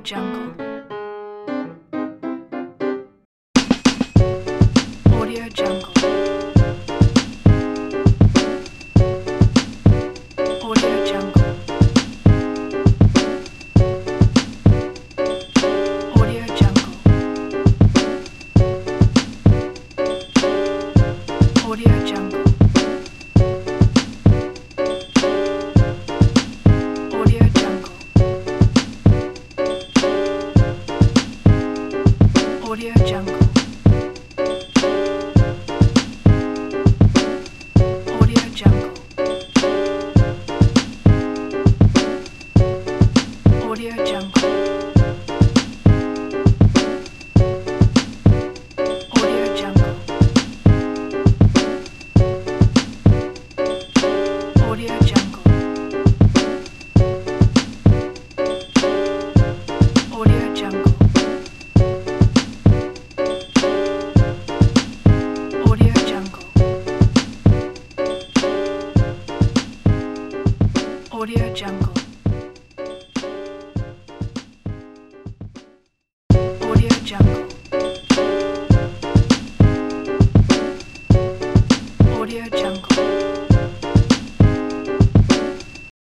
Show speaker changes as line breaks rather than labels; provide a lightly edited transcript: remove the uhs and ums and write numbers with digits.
Jungle. Audio Jungle. Audio Jungle. Audio Jungle. Audio Jungle. Audio Jungle. Audio Jungle. Audio Jungle. Audio Jungle. Audio Jungle. Audio Jungle. Audio Jungle. Audio Jungle. Audio Jungle.